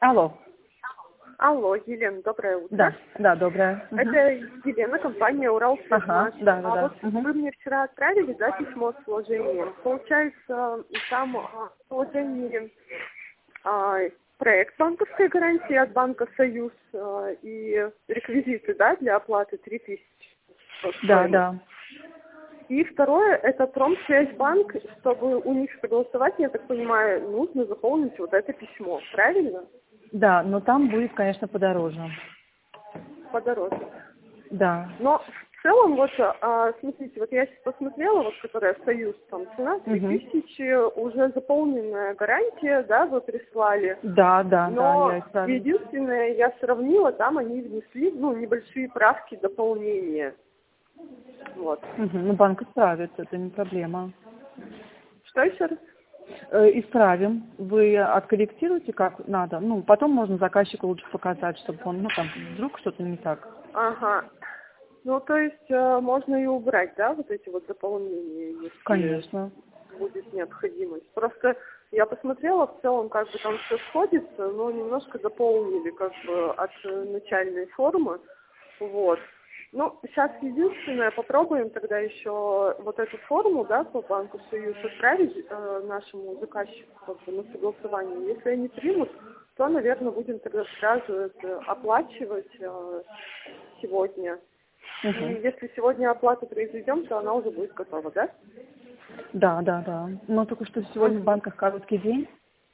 Алло. Алло, Елена, доброе утро. Да, доброе. Это Елена, компания «Уралспецназ». Ага, да. Вы мне вчера отправили, письмо с вложением. Получается, там в вложении проект банковской гарантии от банка «Союз» и реквизиты, для оплаты 3000. Да. И второе, это Промсвязьбанк, чтобы у них согласовать, я так понимаю, нужно заполнить вот это письмо, правильно? Да, но там будет, конечно, подороже. Подороже. Да. Но в целом, смотрите, я сейчас посмотрела, которая «Союз», там цена 3000, уже заполненная гарантия, вы прислали. Да, Но я исправила. единственное, я сравнила, там они внесли, небольшие правки, дополнения. Ну, банк исправит, это не проблема. Что еще раз? Исправим. Вы откорректируете как надо. Потом можно заказчику лучше показать, чтобы он, вдруг что-то не так. Ага. То есть можно и убрать, эти дополнения, если Конечно. будет необходимость. Просто я посмотрела, в целом, там все сходится, но немножко дополнили, от начальной формы. Сейчас единственное, попробуем тогда еще эту форму, по банку «Союз» отправить нашему заказчику, на согласование. Если они примут, то, наверное, будем тогда сразу это оплачивать сегодня. И если сегодня оплату произведем, то она уже будет готова, да? Да. Но только что сегодня в банках короткий день.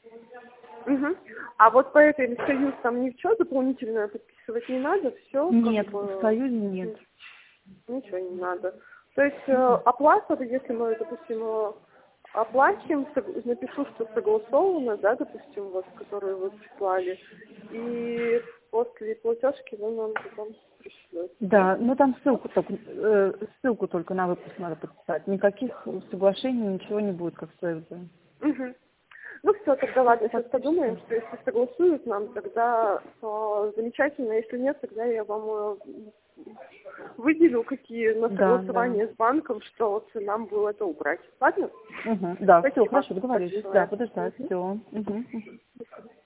А по этой «Союз» там ничего дополнительное подписывать не надо? Все? Нет, в «Союзе» нет. Ничего не надо. То есть оплата, если мы, допустим, оплатим, напишу, что согласовано, допустим, которую вы прислали, и после платежки вы нам потом пришлете. Да, там ссылку только на выпуск надо подписать. Никаких соглашений, ничего не будет, как в «Союзе». Все, тогда ладно, сейчас подумаем, что если согласуют нам, тогда замечательно, если нет, тогда я вам выделю, какие на согласование с банком, что нам было это убрать. Ладно? Да, Спасибо. все, хорошо, договорились. Да, подождать, все.